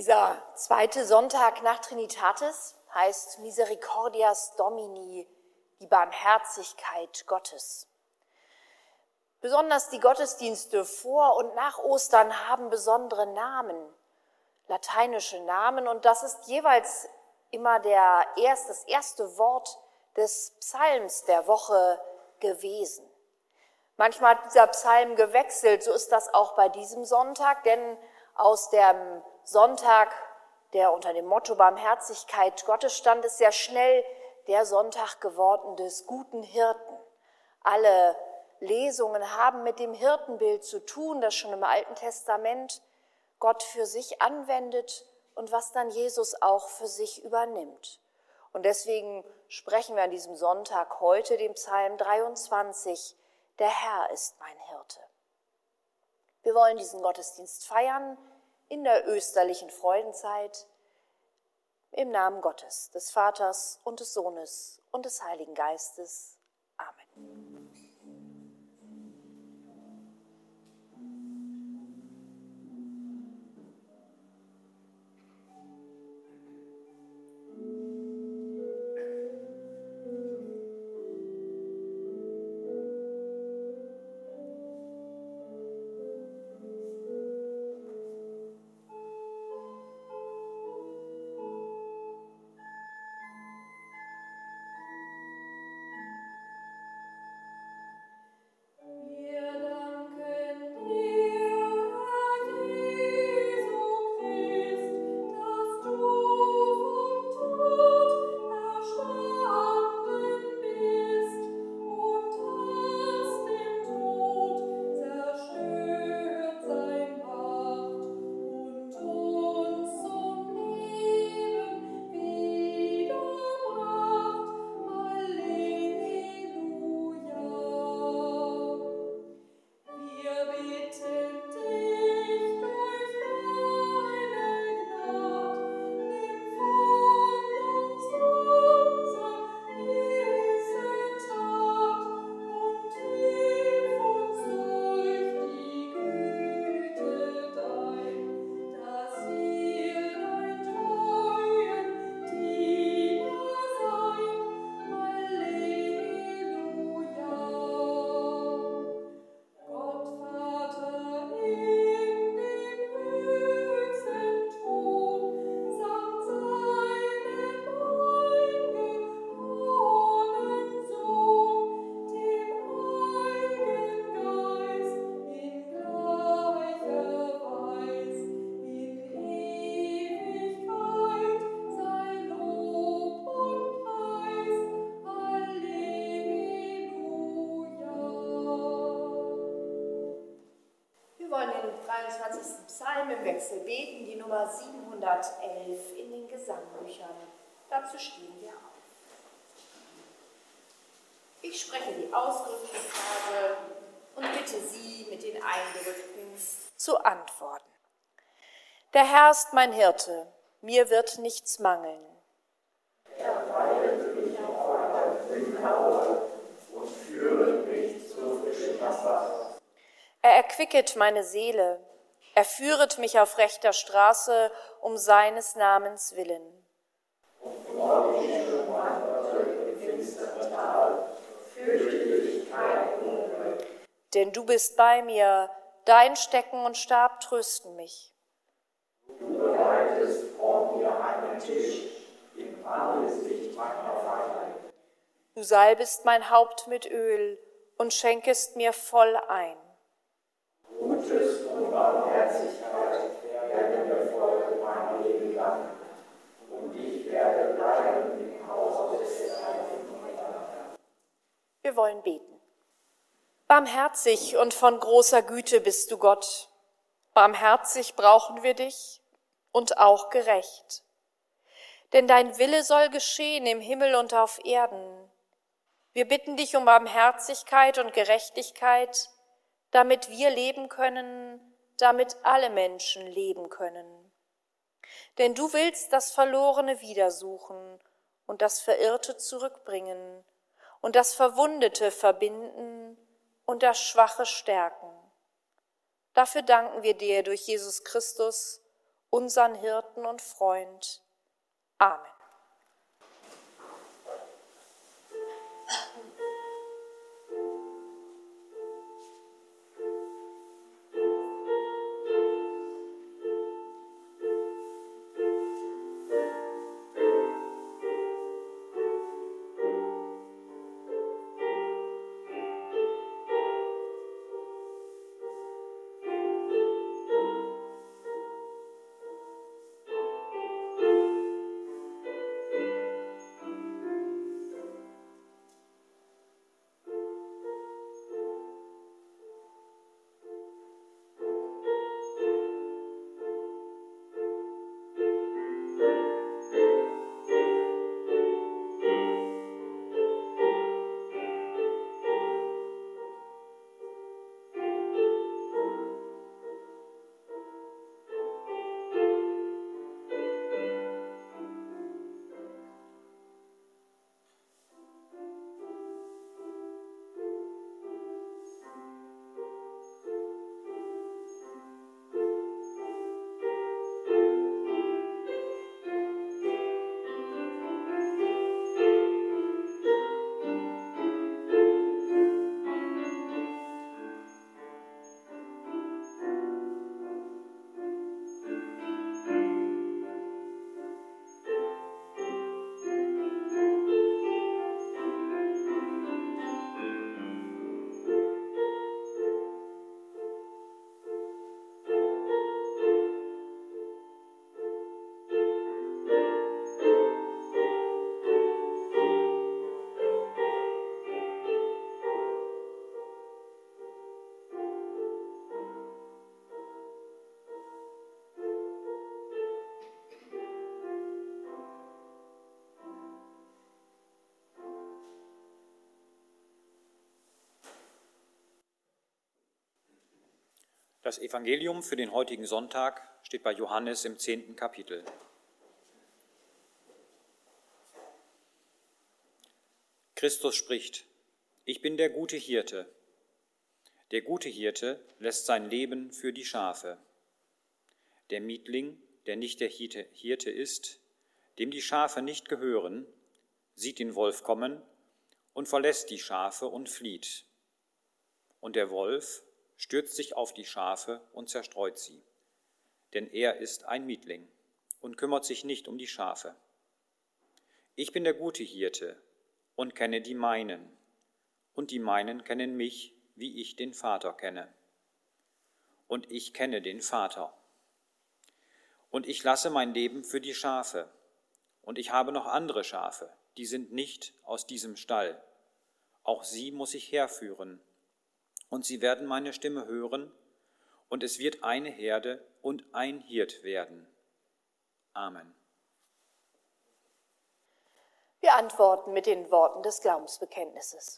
Dieser zweite Sonntag nach Trinitatis heißt Misericordias Domini, die Barmherzigkeit Gottes. Besonders die Gottesdienste vor und nach Ostern haben besondere Namen, lateinische Namen, und das ist jeweils immer das erste Wort des Psalms der Woche gewesen. Manchmal hat dieser Psalm gewechselt, so ist das auch bei diesem Sonntag, denn aus dem Sonntag, der unter dem Motto Barmherzigkeit Gottes stand, ist sehr schnell der Sonntag geworden des guten Hirten. Alle Lesungen haben mit dem Hirtenbild zu tun, das schon im Alten Testament Gott für sich anwendet und was dann Jesus auch für sich übernimmt. Und deswegen sprechen wir an diesem Sonntag heute den Psalm 23, der Herr ist mein Hirte. Wir wollen diesen Gottesdienst feiern in der österlichen Freudenzeit im Namen Gottes, des Vaters und des Sohnes und des Heiligen Geistes. Amen. Psalm im Wechsel beten, die Nummer 711 in den Gesangbüchern. Dazu stehen wir auf. Ich spreche die ausgerückte Frage und bitte Sie mit den Eingedrückten zu antworten. Der Herr ist mein Hirte, mir wird nichts mangeln. Er weidet mich auf einer grünen Aue und führet mich zu frischem Wasser. Er erquicket meine Seele. Er führet mich auf rechter Straße um seines Namens willen. Und ob ich schon wanderte im finsteren Tal, fürchte ich kein Unglück. Denn du bist bei mir, dein Stecken und Stab trösten mich. Du bereitest vor mir einen Tisch im Angesicht meiner Feinde. Du salbest mein Haupt mit Öl und schenkest mir voll ein. Gutes und Barmherzigkeit werden mir folgen mein Leben lang, und ich werde bleiben im Hause des Herrn. Wir wollen beten. Barmherzig und von großer Güte bist du, Gott. Barmherzig brauchen wir dich und auch gerecht. Denn dein Wille soll geschehen im Himmel und auf Erden. Wir bitten dich um Barmherzigkeit und Gerechtigkeit, damit wir leben können, damit alle Menschen leben können. Denn du willst das Verlorene wiedersuchen und das Verirrte zurückbringen und das Verwundete verbinden und das Schwache stärken. Dafür danken wir dir durch Jesus Christus, unseren Hirten und Freund. Amen. Das Evangelium für den heutigen Sonntag steht bei Johannes im 10. Kapitel. Christus spricht: Ich bin der gute Hirte. Der gute Hirte lässt sein Leben für die Schafe. Der Mietling, der nicht der Hirte ist, dem die Schafe nicht gehören, sieht den Wolf kommen und verlässt die Schafe und flieht. Und der Wolf stürzt sich auf die Schafe und zerstreut sie. Denn er ist ein Mietling und kümmert sich nicht um die Schafe. Ich bin der gute Hirte und kenne die meinen, und die meinen kennen mich, wie ich den Vater kenne. Und ich kenne den Vater. Und ich lasse mein Leben für die Schafe. Und ich habe noch andere Schafe, die sind nicht aus diesem Stall. Auch sie muss ich herführen. Und sie werden meine Stimme hören, und es wird eine Herde und ein Hirt werden. Amen. Wir antworten mit den Worten des Glaubensbekenntnisses.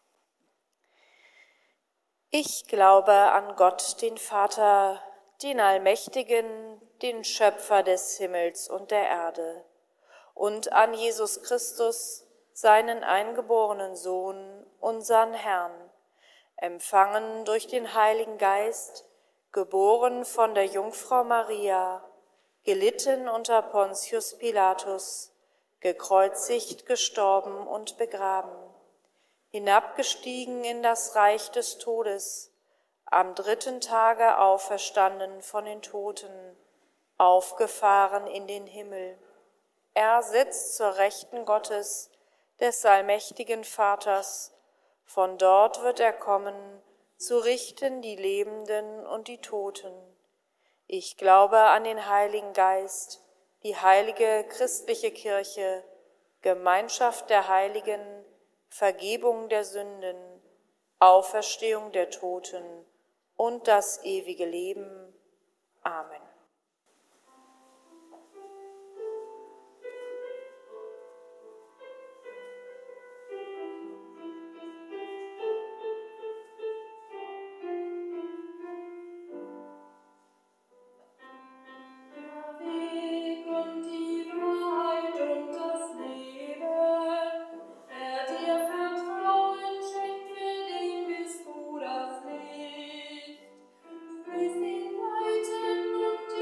Ich glaube an Gott, den Vater, den Allmächtigen, den Schöpfer des Himmels und der Erde, und an Jesus Christus, seinen eingeborenen Sohn, unseren Herrn, empfangen durch den Heiligen Geist, geboren von der Jungfrau Maria, gelitten unter Pontius Pilatus, gekreuzigt, gestorben und begraben, hinabgestiegen in das Reich des Todes, am 3. Tage auferstanden von den Toten, aufgefahren in den Himmel. Er sitzt zur Rechten Gottes, des allmächtigen Vaters. Von dort wird er kommen, zu richten die Lebenden und die Toten. Ich glaube an den Heiligen Geist, die heilige christliche Kirche, Gemeinschaft der Heiligen, Vergebung der Sünden, Auferstehung der Toten und das ewige Leben. Amen. Du bist ihn leiten und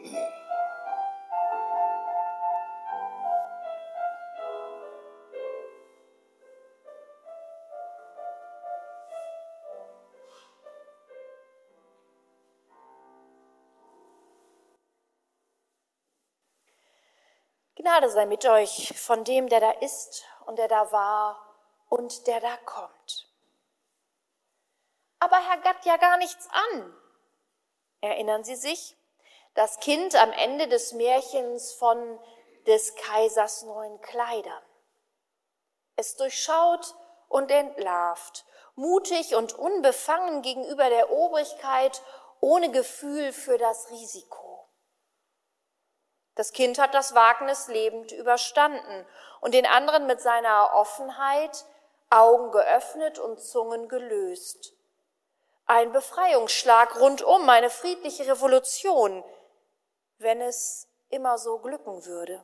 Gnade sei mit euch von dem, der da ist und der da war und der da kommt. Aber Herr gatt ja gar nichts an. Erinnern Sie sich? Das Kind am Ende des Märchens von des Kaisers neuen Kleidern. Es durchschaut und entlarvt, mutig und unbefangen gegenüber der Obrigkeit, ohne Gefühl für das Risiko. Das Kind hat das Wagnis lebend überstanden und den anderen mit seiner Offenheit Augen geöffnet und Zungen gelöst. Ein Befreiungsschlag rundum, eine friedliche Revolution, wenn es immer so glücken würde.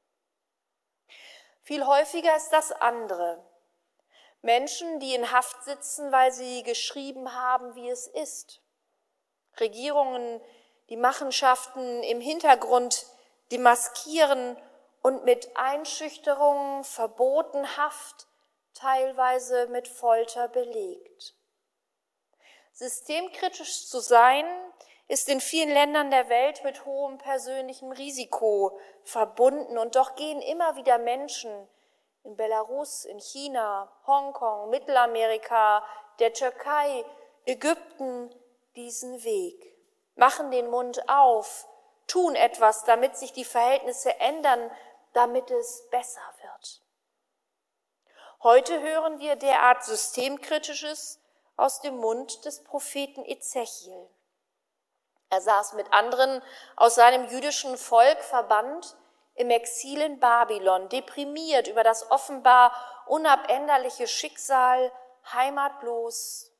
Viel häufiger ist das andere. Menschen, die in Haft sitzen, weil sie geschrieben haben, wie es ist. Regierungen, die Machenschaften im Hintergrund demaskieren und mit Einschüchterungen, Verboten, Haft, teilweise mit Folter belegt. Systemkritisch zu sein, ist in vielen Ländern der Welt mit hohem persönlichem Risiko verbunden. Und doch gehen immer wieder Menschen in Belarus, in China, Hongkong, Mittelamerika, der Türkei, Ägypten diesen Weg, machen den Mund auf, tun etwas, damit sich die Verhältnisse ändern, damit es besser wird. Heute hören wir derart Systemkritisches aus dem Mund des Propheten Ezechiel. Er saß mit anderen aus seinem jüdischen Volk verbannt im Exil in Babylon, deprimiert über das offenbar unabänderliche Schicksal, heimatlos.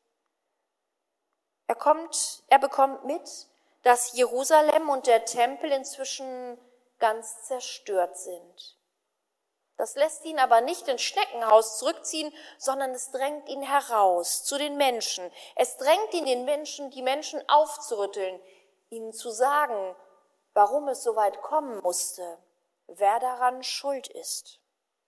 Er bekommt mit, dass Jerusalem und der Tempel inzwischen ganz zerstört sind. Das lässt ihn aber nicht ins Schneckenhaus zurückziehen, sondern es drängt ihn heraus zu den Menschen. Es drängt ihn die Menschen aufzurütteln, ihnen zu sagen, warum es so weit kommen musste, wer daran schuld ist.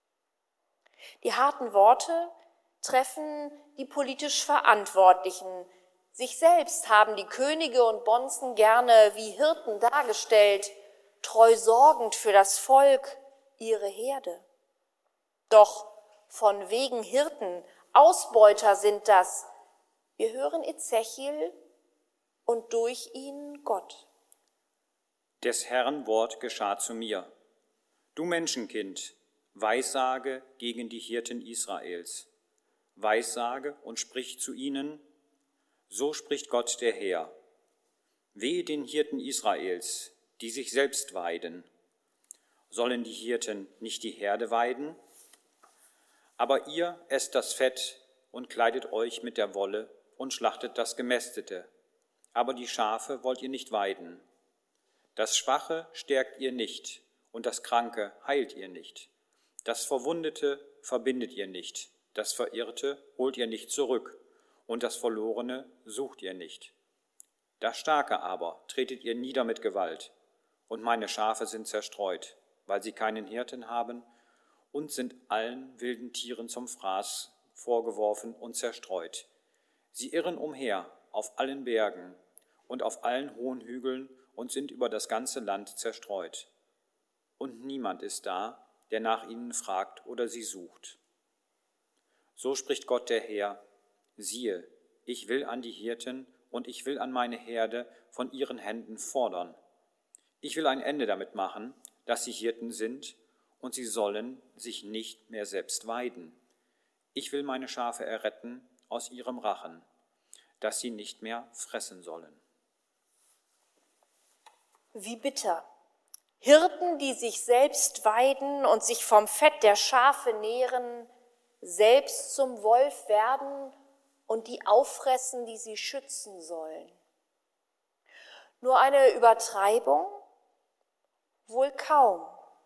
Die harten Worte treffen die politisch Verantwortlichen. Sich selbst haben die Könige und Bonzen gerne wie Hirten dargestellt, treu sorgend für das Volk, ihre Herde. Doch von wegen Hirten, Ausbeuter sind das. Wir hören Ezechiel und durch ihn Gott. Des Herrn Wort geschah zu mir. Du Menschenkind, weissage gegen die Hirten Israels. Weissage und sprich zu ihnen, so spricht Gott der Herr. Wehe den Hirten Israels, die sich selbst weiden. Sollen die Hirten nicht die Herde weiden? Aber ihr esst das Fett und kleidet euch mit der Wolle und schlachtet das Gemästete. Aber die Schafe wollt ihr nicht weiden. Das Schwache stärkt ihr nicht und das Kranke heilt ihr nicht. Das Verwundete verbindet ihr nicht. Das Verirrte holt ihr nicht zurück und das Verlorene sucht ihr nicht. Das Starke aber tretet ihr nieder mit Gewalt. Und meine Schafe sind zerstreut, weil sie keinen Hirten haben und sind allen wilden Tieren zum Fraß vorgeworfen und zerstreut. Sie irren umher auf allen Bergen und auf allen hohen Hügeln und sind über das ganze Land zerstreut. Und niemand ist da, der nach ihnen fragt oder sie sucht. So spricht Gott der Herr, siehe, ich will an die Hirten und ich will an meine Herde von ihren Händen fordern. Ich will ein Ende damit machen, dass sie Hirten sind und sie sollen sich nicht mehr selbst weiden. Ich will meine Schafe erretten aus ihrem Rachen, dass sie nicht mehr fressen sollen. Wie bitter. Hirten, die sich selbst weiden und sich vom Fett der Schafe nähren, selbst zum Wolf werden und die auffressen, die sie schützen sollen. Nur eine Übertreibung? Wohl kaum.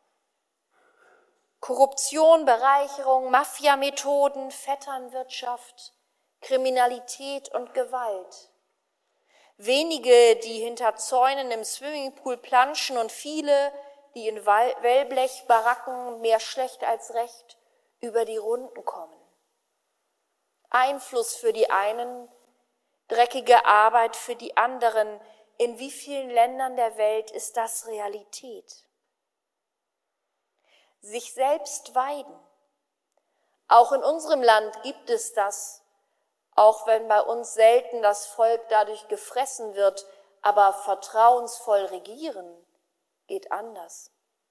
Korruption, Bereicherung, Mafiamethoden, Vetternwirtschaft, Kriminalität und Gewalt. Wenige, die hinter Zäunen im Swimmingpool planschen und viele, die in Wellblechbaracken mehr schlecht als recht über die Runden kommen. Einfluss für die einen, dreckige Arbeit für die anderen. In wie vielen Ländern der Welt ist das Realität? Sich selbst weiden. Auch in unserem Land gibt es das, auch wenn bei uns selten das Volk dadurch gefressen wird, aber vertrauensvoll regieren geht anders.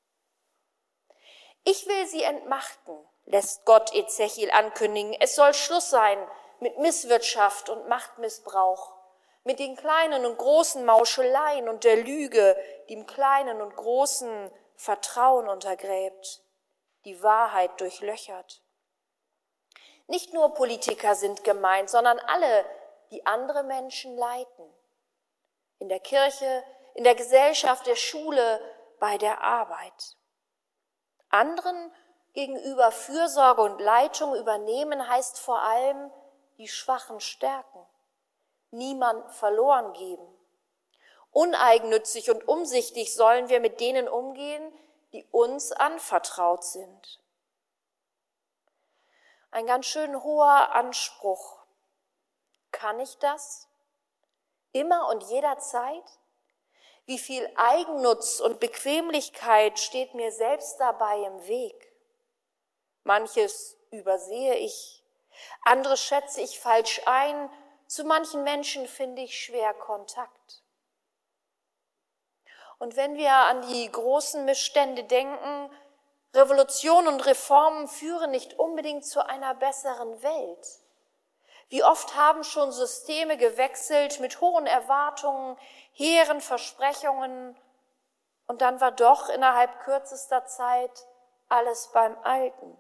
Ich will sie entmachten, lässt Gott Ezechiel ankündigen. Es soll Schluss sein mit Misswirtschaft und Machtmissbrauch, mit den kleinen und großen Mauscheleien und der Lüge, die im Kleinen und Großen Vertrauen untergräbt, die Wahrheit durchlöchert. Nicht nur Politiker sind gemeint, sondern alle, die andere Menschen leiten. In der Kirche, in der Gesellschaft, der Schule, bei der Arbeit. Anderen gegenüber Fürsorge und Leitung übernehmen heißt vor allem die Schwachen stärken, niemand verloren geben. Uneigennützig und umsichtig sollen wir mit denen umgehen, die uns anvertraut sind. Ein ganz schön hoher Anspruch. Kann ich das? Immer und jederzeit? Wie viel Eigennutz und Bequemlichkeit steht mir selbst dabei im Weg? Manches übersehe ich, andere schätze ich falsch ein, zu manchen Menschen finde ich schwer Kontakt. Und wenn wir an die großen Missstände denken, Revolution und Reformen führen nicht unbedingt zu einer besseren Welt. Wie oft haben schon Systeme gewechselt mit hohen Erwartungen, hehren Versprechungen und dann war doch innerhalb kürzester Zeit alles beim Alten.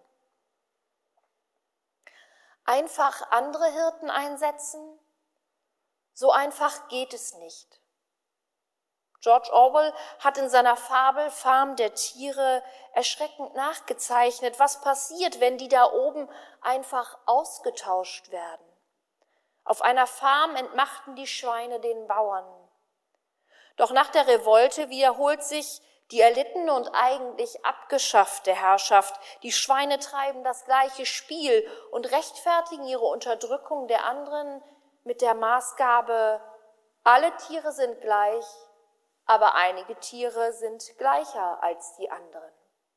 Einfach andere Hirten einsetzen? So einfach geht es nicht. George Orwell hat in seiner Fabel Farm der Tiere erschreckend nachgezeichnet, was passiert, wenn die da oben einfach ausgetauscht werden. Auf einer Farm entmachten die Schweine den Bauern. Doch nach der Revolte wiederholt sich die erlittene und eigentlich abgeschaffte Herrschaft. Die Schweine treiben das gleiche Spiel und rechtfertigen ihre Unterdrückung der anderen mit der Maßgabe, alle Tiere sind gleich, aber einige Tiere sind gleicher als die anderen.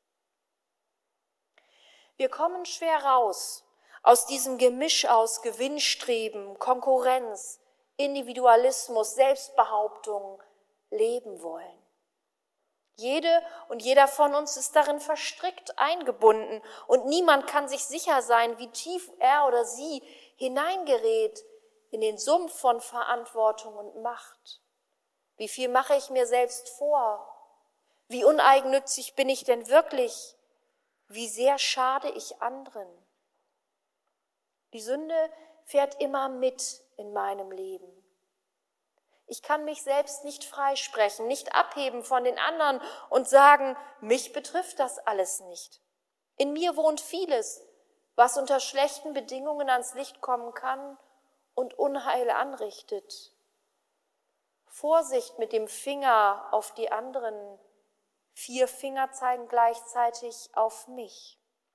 Wir kommen schwer raus aus diesem Gemisch aus Gewinnstreben, Konkurrenz, Individualismus, Selbstbehauptung, leben wollen. Jede und jeder von uns ist darin verstrickt eingebunden und niemand kann sich sicher sein, wie tief er oder sie hineingerät in den Sumpf von Verantwortung und Macht. Wie viel mache ich mir selbst vor? Wie uneigennützig bin ich denn wirklich? Wie sehr schade ich anderen? Die Sünde fährt immer mit in meinem Leben. Ich kann mich selbst nicht freisprechen, nicht abheben von den anderen und sagen, mich betrifft das alles nicht. In mir wohnt vieles, was unter schlechten Bedingungen ans Licht kommen kann und Unheil anrichtet. Vorsicht mit dem Finger auf die anderen. 4 Finger zeigen gleichzeitig auf mich.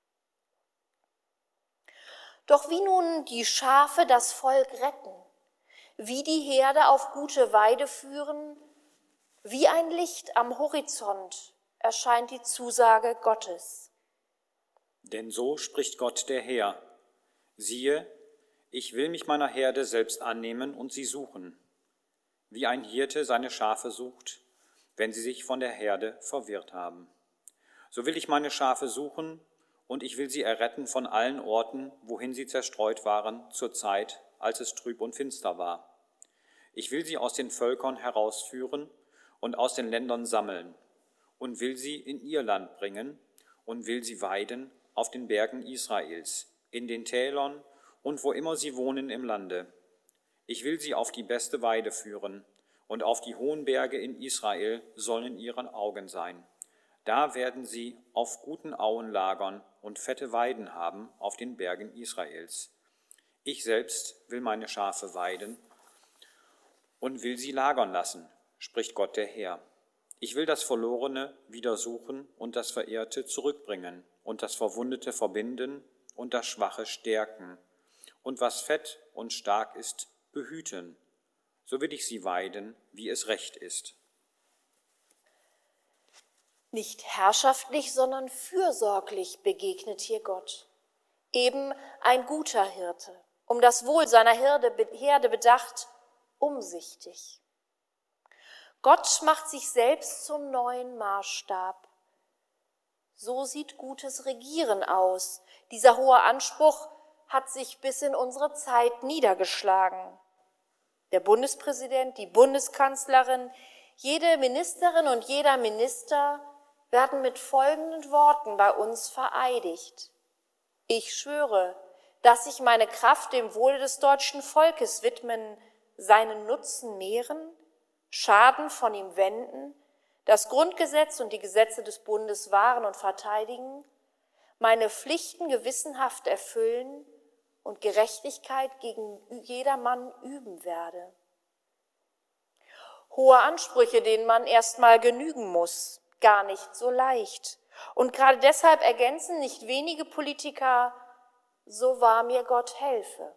Doch wie nun die Schafe das Volk retten, wie die Herde auf gute Weide führen, wie ein Licht am Horizont erscheint die Zusage Gottes. Denn so spricht Gott der Herr: Siehe, ich will mich meiner Herde selbst annehmen und sie suchen, wie ein Hirte seine Schafe sucht, wenn sie sich von der Herde verwirrt haben. So will ich meine Schafe suchen, und ich will sie erretten von allen Orten, wohin sie zerstreut waren, zur Zeit, als es trüb und finster war. Ich will sie aus den Völkern herausführen und aus den Ländern sammeln und will sie in ihr Land bringen und will sie weiden auf den Bergen Israels, in den Tälern und wo immer sie wohnen im Lande. Ich will sie auf die beste Weide führen, und auf die hohen Berge in Israel sollen ihren Augen sein. Da werden sie auf guten Auen lagern und fette Weiden haben auf den Bergen Israels. Ich selbst will meine Schafe weiden und will sie lagern lassen, spricht Gott der Herr. Ich will das Verlorene wieder suchen und das Verirrte zurückbringen und das Verwundete verbinden und das Schwache stärken und was fett und stark ist, behüten. So will ich sie weiden, wie es recht ist. Nicht herrschaftlich, sondern fürsorglich begegnet hier Gott. Eben ein guter Hirte, um das Wohl seiner Herde bedacht, umsichtig. Gott macht sich selbst zum neuen Maßstab. So sieht gutes Regieren aus. Dieser hohe Anspruch hat sich bis in unsere Zeit niedergeschlagen. Der Bundespräsident, die Bundeskanzlerin, jede Ministerin und jeder Minister werden mit folgenden Worten bei uns vereidigt. Ich schwöre, dass ich meine Kraft dem Wohle des deutschen Volkes widmen, seinen Nutzen mehren, Schaden von ihm wenden, das Grundgesetz und die Gesetze des Bundes wahren und verteidigen, meine Pflichten gewissenhaft erfüllen und Gerechtigkeit gegen jedermann üben werde. Hohe Ansprüche, denen man erstmal genügen muss, gar nicht so leicht. Und gerade deshalb ergänzen nicht wenige Politiker, so wahr mir Gott helfe.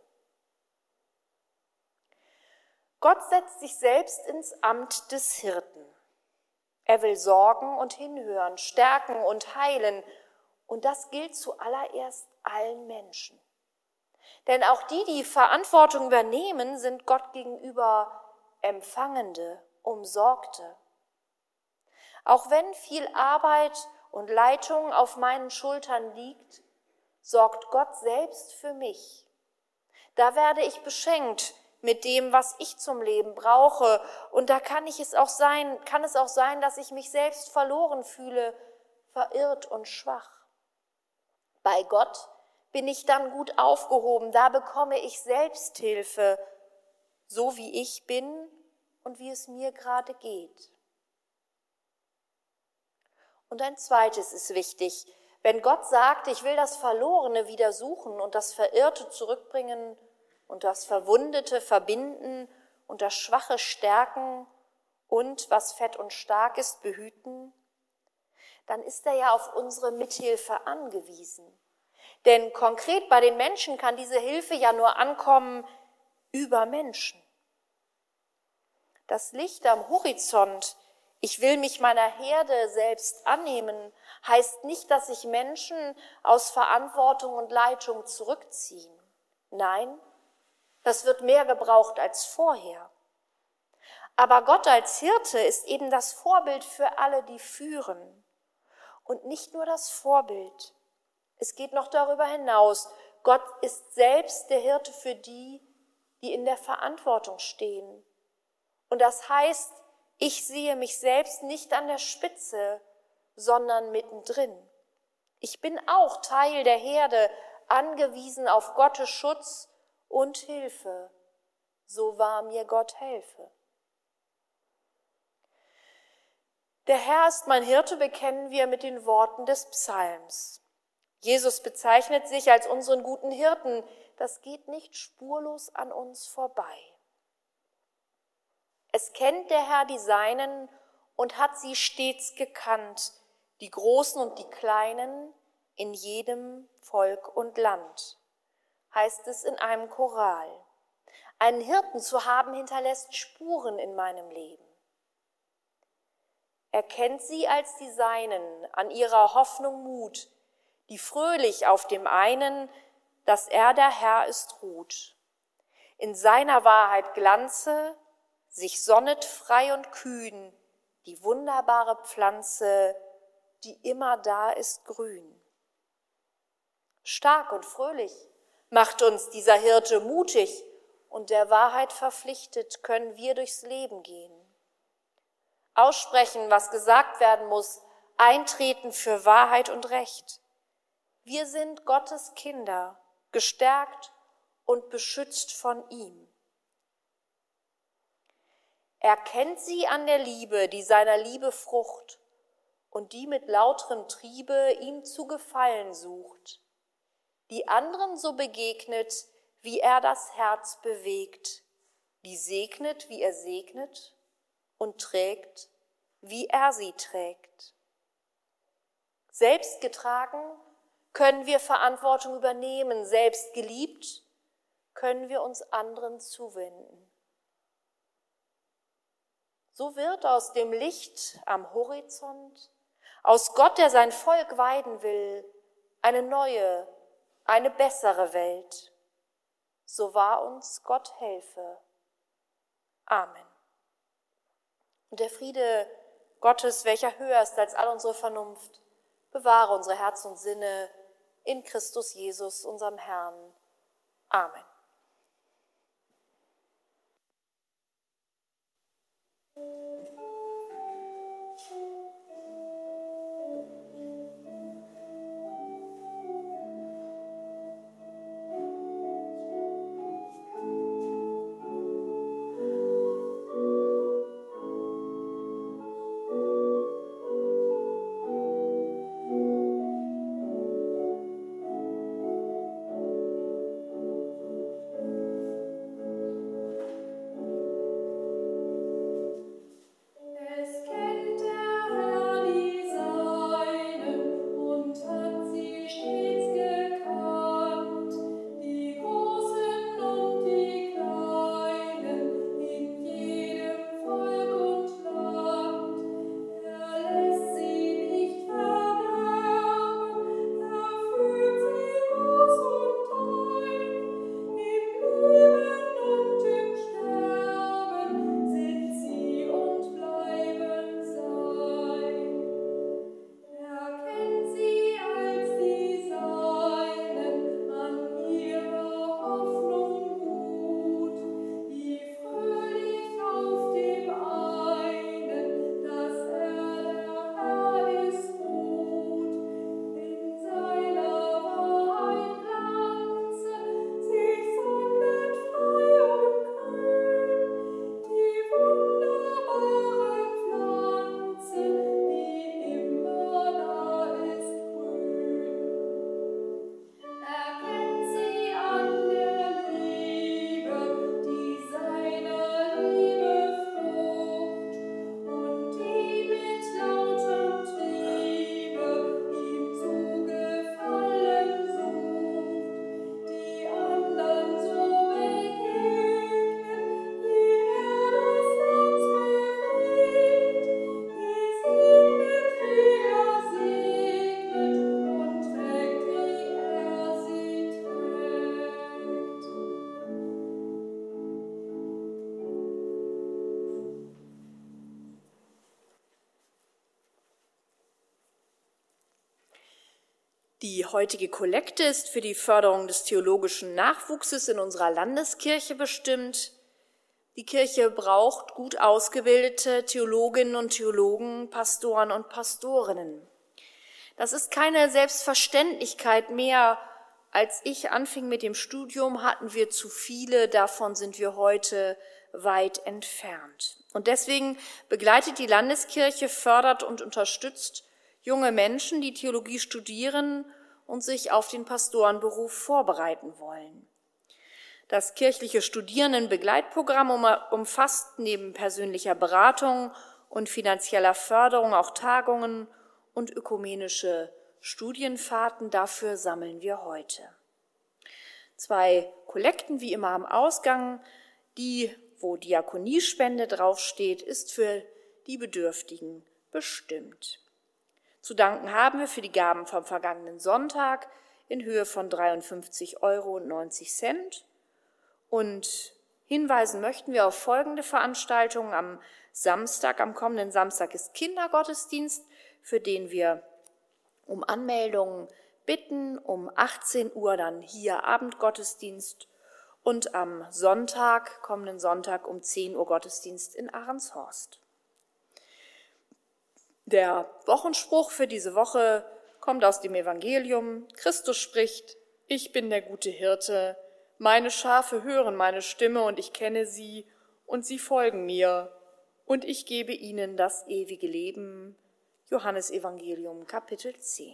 Gott setzt sich selbst ins Amt des Hirten. Er will sorgen und hinhören, stärken und heilen. Und das gilt zuallererst allen Menschen. Denn auch die, die Verantwortung übernehmen, sind Gott gegenüber Empfangende, Umsorgte. Auch wenn viel Arbeit und Leitung auf meinen Schultern liegt, sorgt Gott selbst für mich. Da werde ich beschenkt mit dem, was ich zum Leben brauche. Und da kann es auch sein, dass ich mich selbst verloren fühle, verirrt und schwach. Bei Gott bin ich dann gut aufgehoben, da bekomme ich Selbsthilfe, so wie ich bin und wie es mir gerade geht. Und ein zweites ist wichtig. Wenn Gott sagt, ich will das Verlorene wieder suchen und das Verirrte zurückbringen und das Verwundete verbinden und das Schwache stärken und, was fett und stark ist, behüten, dann ist er ja auf unsere Mithilfe angewiesen. Denn konkret bei den Menschen kann diese Hilfe ja nur ankommen über Menschen. Das Licht am Horizont, ich will mich meiner Herde selbst annehmen, heißt nicht, dass sich Menschen aus Verantwortung und Leitung zurückziehen. Nein, das wird mehr gebraucht als vorher. Aber Gott als Hirte ist eben das Vorbild für alle, die führen. Und nicht nur das Vorbild. Es geht noch darüber hinaus. Gott ist selbst der Hirte für die, die in der Verantwortung stehen. Und das heißt, ich sehe mich selbst nicht an der Spitze, sondern mittendrin. Ich bin auch Teil der Herde, angewiesen auf Gottes Schutz und Hilfe. So wahr mir Gott helfe. Der Herr ist mein Hirte, bekennen wir mit den Worten des Psalms. Jesus bezeichnet sich als unseren guten Hirten. Das geht nicht spurlos an uns vorbei. Es kennt der Herr die Seinen und hat sie stets gekannt, die Großen und die Kleinen in jedem Volk und Land, heißt es in einem Choral. Einen Hirten zu haben hinterlässt Spuren in meinem Leben. Er kennt sie als die Seinen, an ihrer Hoffnung Mut, die fröhlich auf dem einen, dass er der Herr ist, ruht. In seiner Wahrheit glanze, sich sonnet frei und kühn, die wunderbare Pflanze, die immer da ist, grün. Stark und fröhlich macht uns dieser Hirte mutig und der Wahrheit verpflichtet können wir durchs Leben gehen. Aussprechen, was gesagt werden muss, eintreten für Wahrheit und Recht. Wir sind Gottes Kinder, gestärkt und beschützt von ihm. Er kennt sie an der Liebe, die seiner Liebe Frucht und die mit lauterem Triebe ihm zu gefallen sucht, die anderen so begegnet, wie er das Herz bewegt, die segnet, wie er segnet und trägt, wie er sie trägt. Selbst getragen können wir Verantwortung übernehmen, selbst geliebt können wir uns anderen zuwenden. So wird aus dem Licht am Horizont, aus Gott, der sein Volk weiden will, eine neue, eine bessere Welt. So wahr uns Gott helfe. Amen. Und der Friede Gottes, welcher höher ist als all unsere Vernunft, bewahre unsere Herzen und Sinne in Christus Jesus, unserem Herrn. Amen. Die heutige Kollekte ist für die Förderung des theologischen Nachwuchses in unserer Landeskirche bestimmt. Die Kirche braucht gut ausgebildete Theologinnen und Theologen, Pastoren und Pastorinnen. Das ist keine Selbstverständlichkeit mehr. Als ich anfing mit dem Studium, hatten wir zu viele, davon sind wir heute weit entfernt. Und deswegen begleitet die Landeskirche, fördert und unterstützt junge Menschen, die Theologie studieren und sich auf den Pastorenberuf vorbereiten wollen. Das kirchliche Studierendenbegleitprogramm umfasst neben persönlicher Beratung und finanzieller Förderung auch Tagungen und ökumenische Studienfahrten. Dafür sammeln wir heute 2 Kollekten, wie immer am Ausgang. Die, wo Diakoniespende draufsteht, ist für die Bedürftigen bestimmt. Zu danken haben wir für die Gaben vom vergangenen Sonntag in Höhe von 53,90 € und hinweisen möchten wir auf folgende Veranstaltungen. Am kommenden Samstag ist Kindergottesdienst, für den wir um Anmeldungen bitten. Um 18 Uhr dann hier Abendgottesdienst und am kommenden Sonntag um 10 Uhr Gottesdienst in Ahrенshorst. Der Wochenspruch für diese Woche kommt aus dem Evangelium. Christus spricht: Ich bin der gute Hirte, meine Schafe hören meine Stimme und ich kenne sie und sie folgen mir und ich gebe ihnen das ewige Leben. Johannes Evangelium, Kapitel 10.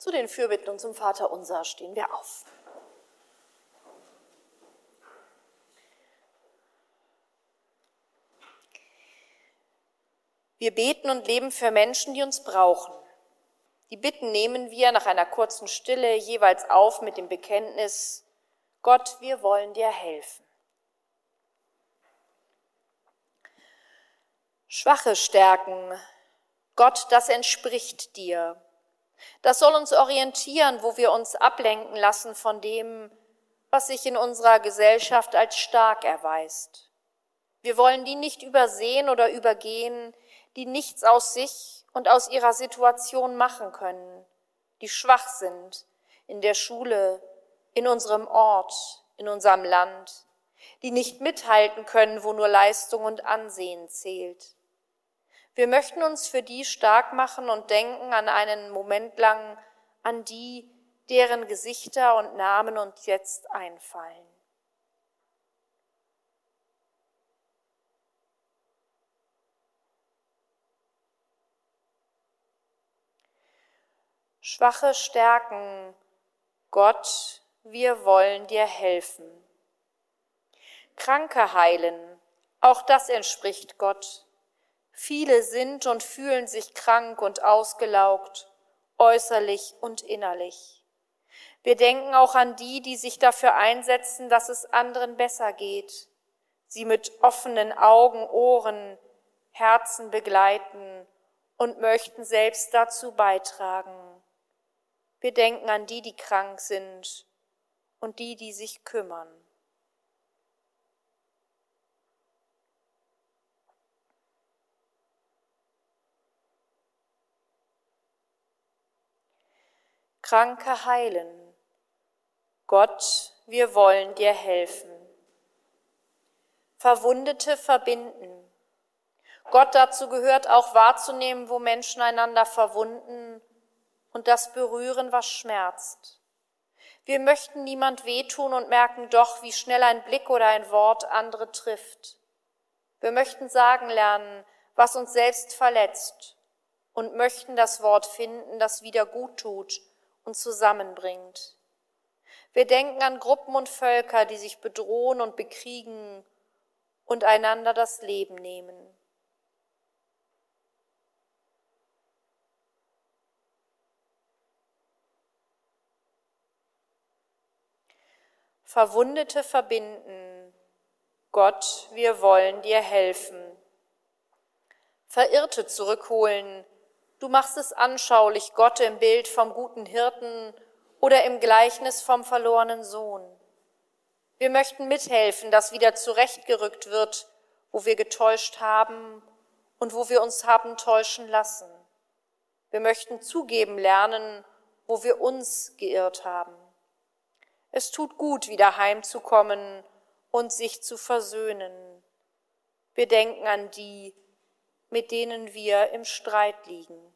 Zu den Fürbitten und zum Vaterunser stehen wir auf. Wir beten und leben für Menschen, die uns brauchen. Die Bitten nehmen wir nach einer kurzen Stille jeweils auf mit dem Bekenntnis: Gott, wir wollen dir helfen. Schwache stärken. Gott, das entspricht dir. Das soll uns orientieren, wo wir uns ablenken lassen von dem, was sich in unserer Gesellschaft als stark erweist. Wir wollen die nicht übersehen oder übergehen, die nichts aus sich und aus ihrer Situation machen können, die schwach sind in der Schule, in unserem Ort, in unserem Land, die nicht mithalten können, wo nur Leistung und Ansehen zählt. Wir möchten uns für die stark machen und denken an einen Moment lang an die, deren Gesichter und Namen uns jetzt einfallen. Schwache stärken. Gott, wir wollen dir helfen. Kranke heilen. Auch das entspricht Gott. Viele sind und fühlen sich krank und ausgelaugt, äußerlich und innerlich. Wir denken auch an die, die sich dafür einsetzen, dass es anderen besser geht. Sie mit offenen Augen, Ohren, Herzen begleiten und möchten selbst dazu beitragen. Wir denken an die, die krank sind und die sich kümmern. Kranke heilen. Gott, wir wollen dir helfen. Verwundete verbinden. Gott, dazu gehört auch wahrzunehmen, wo Menschen einander verwunden und das berühren, was schmerzt. Wir möchten niemand wehtun und merken doch, wie schnell ein Blick oder ein Wort andere trifft. Wir möchten sagen lernen, was uns selbst verletzt und möchten das Wort finden, das wieder gut tut und zusammenbringt. Wir denken an Gruppen und Völker, die sich bedrohen und bekriegen und einander das Leben nehmen. Verwundete verbinden. Gott, wir wollen dir helfen. Verirrte zurückholen. Du machst es anschaulich, Gott im Bild vom guten Hirten oder im Gleichnis vom verlorenen Sohn. Wir möchten mithelfen, dass wieder zurechtgerückt wird, wo wir getäuscht haben und wo wir uns haben täuschen lassen. Wir möchten zugeben lernen, wo wir uns geirrt haben. Es tut gut, wieder heimzukommen und sich zu versöhnen. Wir denken an die, mit denen wir im Streit liegen.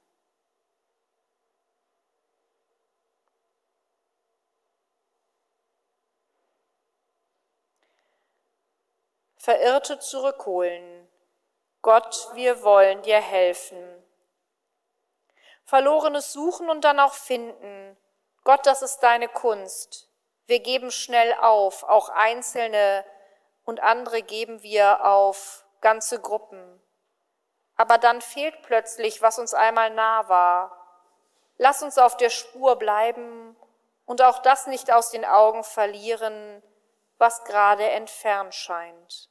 Verirrte zurückholen. Gott, wir wollen dir helfen. Verlorenes suchen und dann auch finden. Gott, das ist deine Kunst. Wir geben schnell auf, auch Einzelne und andere geben wir auf, ganze Gruppen. Aber dann fehlt plötzlich, was uns einmal nah war. Lass uns auf der Spur bleiben und auch das nicht aus den Augen verlieren, was gerade entfernt scheint.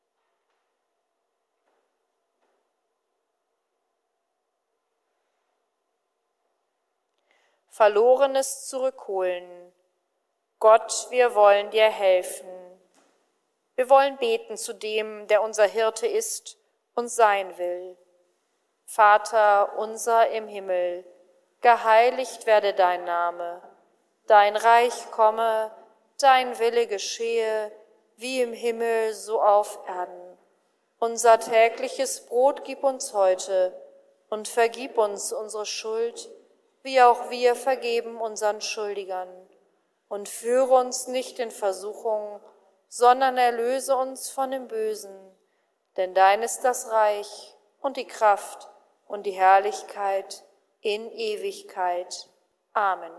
Verlorenes zurückholen. Gott, wir wollen dir helfen. Wir wollen beten zu dem, der unser Hirte ist und sein will. Vater unser im Himmel, geheiligt werde dein Name. Dein Reich komme, dein Wille geschehe, wie im Himmel so auf Erden. Unser tägliches Brot gib uns heute und vergib uns unsere Schuld, wie auch wir vergeben unseren Schuldigern. Und führe uns nicht in Versuchung, sondern erlöse uns von dem Bösen. Denn dein ist das Reich und die Kraft und die Herrlichkeit in Ewigkeit. Amen.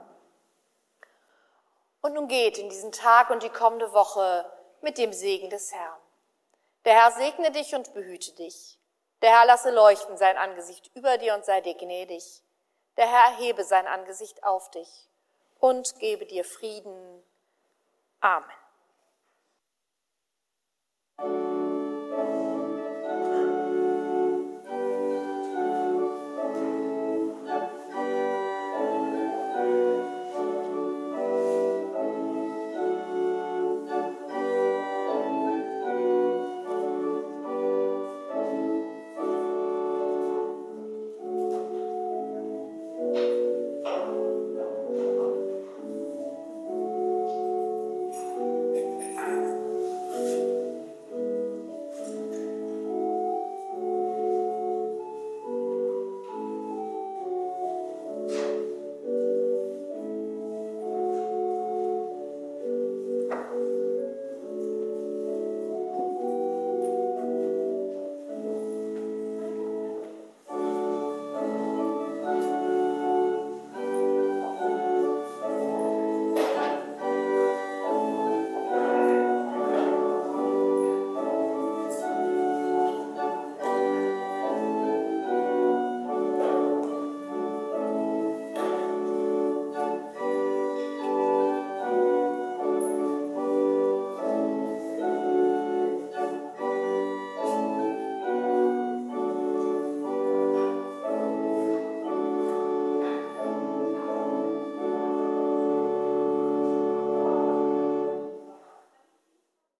Und nun geht in diesen Tag und die kommende Woche mit dem Segen des Herrn. Der Herr segne dich und behüte dich. Der Herr lasse leuchten sein Angesicht über dir und sei dir gnädig. Der Herr erhebe sein Angesicht auf dich und gebe dir Frieden. Amen.